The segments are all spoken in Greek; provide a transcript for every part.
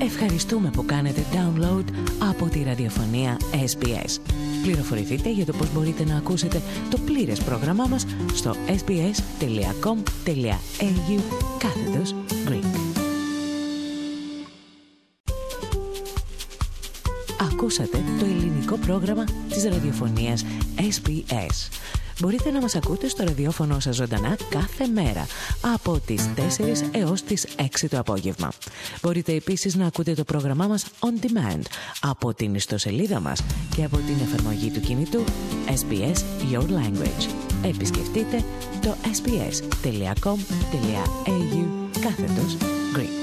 Ευχαριστούμε που κάνετε download από τη ραδιοφωνία SBS. Πληροφορηθείτε για το πώς μπορείτε να ακούσετε το πλήρες πρόγραμμά μας στο sbs.com.au/Greek. Ακούσατε το ελληνικό πρόγραμμα της ραδιοφωνίας SBS. Μπορείτε να μας ακούτε στο ραδιόφωνο σας ζωντανά κάθε μέρα από τις 4 έως τις 6 το απόγευμα. Μπορείτε επίσης να ακούτε το πρόγραμμά μας on demand από την ιστοσελίδα μας και από την εφαρμογή του κινητού SBS Your Language. Επισκεφτείτε το sbs.com.au/Greek.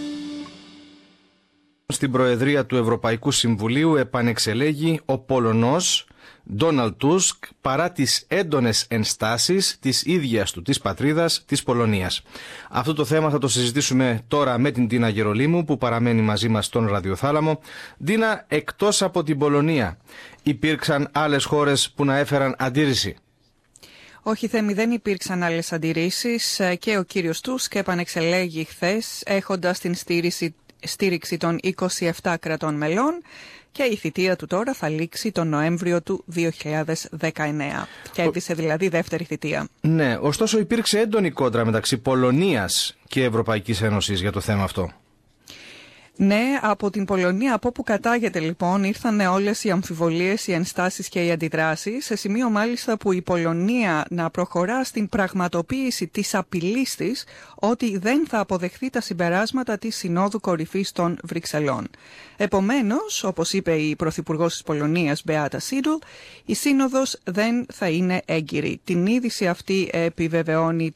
Στην Προεδρία του Ευρωπαϊκού Συμβουλίου επανεξελέγει ο Πολωνός Ντόναλντ Τούσκ παρά τις έντονες ενστάσεις της ίδιας του της πατρίδας της Πολωνίας. Αυτό το θέμα θα το συζητήσουμε τώρα με την Τίνα Γερολίμου που παραμένει μαζί μας στον ραδιοθάλαμο. Τίνα, εκτός από την Πολωνία, υπήρξαν άλλες χώρες που να έφεραν αντίρρηση? Όχι, Θέμη, δεν υπήρξαν άλλες αντιρρήσεις και ο κύριος Τούσκ επανεξελέγει χθες έχοντας την στήριξη των 27 κρατών μελών και η θητεία του τώρα θα λήξει τον Νοέμβριο του 2019. Κέρδισε δηλαδή δεύτερη θητεία. Ναι, ωστόσο υπήρξε έντονη κόντρα μεταξύ Πολωνίας και Ευρωπαϊκής Ένωσης για το θέμα αυτό. Ναι, από την Πολωνία, από όπου κατάγεται λοιπόν, ήρθαν όλες οι αμφιβολίες, οι ενστάσεις και οι αντιδράσεις, σε σημείο μάλιστα που η Πολωνία να προχωρά στην πραγματοποίηση της απειλής της ότι δεν θα αποδεχθεί τα συμπεράσματα της Συνόδου Κορυφής των Βρυξελών. Επομένως, όπως είπε η Πρωθυπουργός της Πολωνίας, Μπεάτα Σίντλ, η Σύνοδος δεν θα είναι έγκυρη. Την είδηση αυτή επιβεβαιώνουν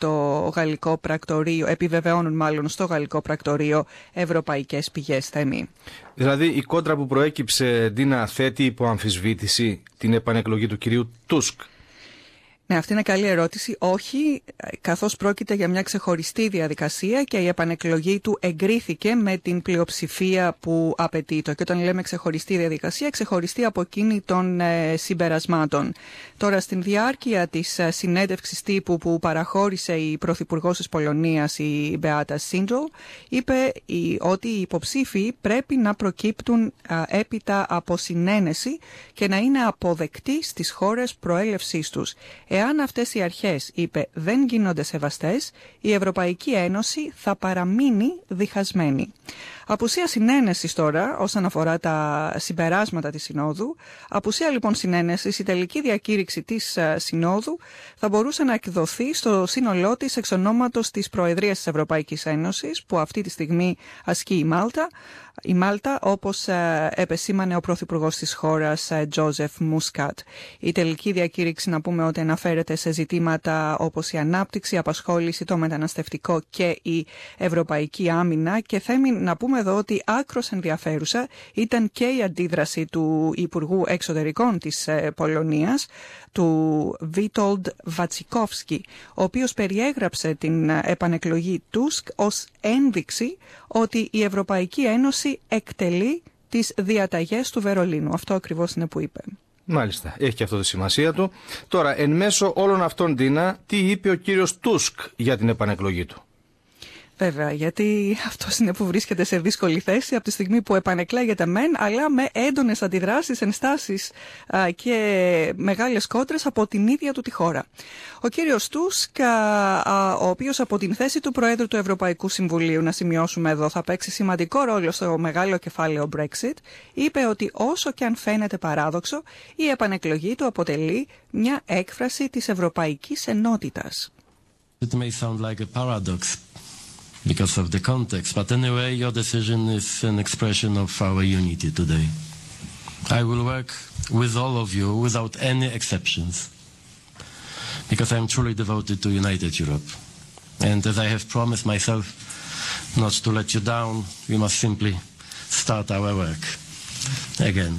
στο Γαλλικό Πρακτορείο ευρωπαϊκές πηγές. Δηλαδή η κόντρα που προέκυψε, Ντίνα, θέτει υπό αμφισβήτηση την επανεκλογή του κυρίου Τούσκ? Ναι, αυτή είναι καλή ερώτηση. Όχι, καθώς πρόκειται για μια ξεχωριστή διαδικασία και η επανεκλογή του εγκρίθηκε με την πλειοψηφία που απαιτείται. Και όταν λέμε ξεχωριστή διαδικασία, ξεχωριστή από εκείνη των συμπερασμάτων. Τώρα, στην διάρκεια της συνέντευξης τύπου που παραχώρησε η Πρωθυπουργός της Πολωνίας, η Μπεάτα Σίντλ, είπε ότι οι υποψήφοι πρέπει να προκύπτουν έπειτα από συνένεση και να είναι αποδεκτοί στις χώρες προέλευσής τους. Εάν αυτές οι αρχές, είπε, δεν γίνονται σεβαστές, η Ευρωπαϊκή Ένωση θα παραμείνει διχασμένη. Απουσία συνένεσης τώρα όσον αφορά τα συμπεράσματα της Συνόδου. Απουσία λοιπόν συνένεσης, η τελική διακήρυξη της Συνόδου θα μπορούσε να εκδοθεί στο σύνολό της εξ ονόματος της Προεδρίας της Ευρωπαϊκής Ένωσης, που αυτή τη στιγμή ασκεί η Μάλτα, όπως επεσήμανε ο Πρωθυπουργός της χώρας, Τζόζεφ Μουσκάτ. Η τελική διακήρυξη, να πούμε, ότι αναφέρεται σε ζητήματα όπως η ανάπτυξη, η απασχόληση, το μεταναστευτικό και η ευρωπαϊκή άμυνα. Και θέλει να πούμε εδώ ότι άκρως ενδιαφέρουσα ήταν και η αντίδραση του Υπουργού Εξωτερικών της Πολωνίας, του Βίτολντ Βατσικόφσκι, ο οποίος περιέγραψε την επανεκλογή Τούσκ ως ένδειξη ότι η Ευρωπαϊκή Ένωση εκτελεί τις διαταγές του Βερολίνου. Αυτό ακριβώς είναι που είπε. Μάλιστα, έχει και αυτό τη σημασία του. Τώρα, εν μέσω όλων αυτών, Τίνα, τι είπε ο κύριος Τούσκ για την επανεκλογή του? Βέβαια, γιατί αυτός είναι που βρίσκεται σε δύσκολη θέση από τη στιγμή που επανεκλέγεται μεν, αλλά με έντονες αντιδράσεις, ενστάσεις και μεγάλες κόντρες από την ίδια του τη χώρα. Ο κύριος Τούσκ, ο οποίος από την θέση του Προέδρου του Ευρωπαϊκού Συμβουλίου, να σημειώσουμε εδώ, θα παίξει σημαντικό ρόλο στο μεγάλο κεφάλαιο Brexit, είπε ότι όσο και αν φαίνεται παράδοξο, η επανεκλογή του αποτελεί μια έκφραση της ευρωπαϊκής ενότητας. It may sound like a paradox because of the context, but anyway, your decision is an expression of our unity today. I will work with all of you without any exceptions, because I am truly devoted to United Europe. And as I have promised myself not to let you down, we must simply start our work again.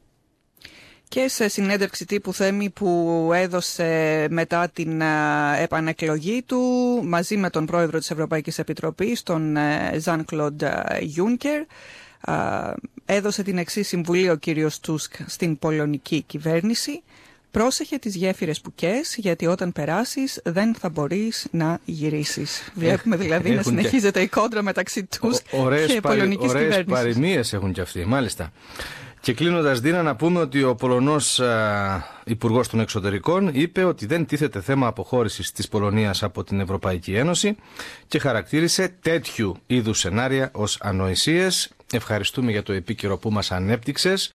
Και σε συνέντευξη τύπου, Θέμη, που έδωσε μετά την επανεκλογή του μαζί με τον πρόεδρο της Ευρωπαϊκής Επιτροπής, τον Ζαν-Κλοντ Γιούνκερ, έδωσε την εξής συμβουλή ο κύριος Τούσκ στην πολωνική κυβέρνηση. Πρόσεχε τις γέφυρες που καίς, γιατί όταν περάσεις δεν θα μπορείς να γυρίσεις. Βλέπουμε δηλαδή να συνεχίζεται η κόντρα μεταξύ τους και πολωνικής κυβέρνησης. Ωραίες παροιμίες έχουν κι αυτοί, μάλιστα. Και κλείνοντας, Δίνα, να πούμε ότι ο Πολωνός Υπουργός των Εξωτερικών είπε ότι δεν τίθεται θέμα αποχώρησης της Πολωνίας από την Ευρωπαϊκή Ένωση και χαρακτήρισε τέτοιου είδους σενάρια ως ανοησίες. Ευχαριστούμε για το επίκαιρο που μας ανέπτυξες.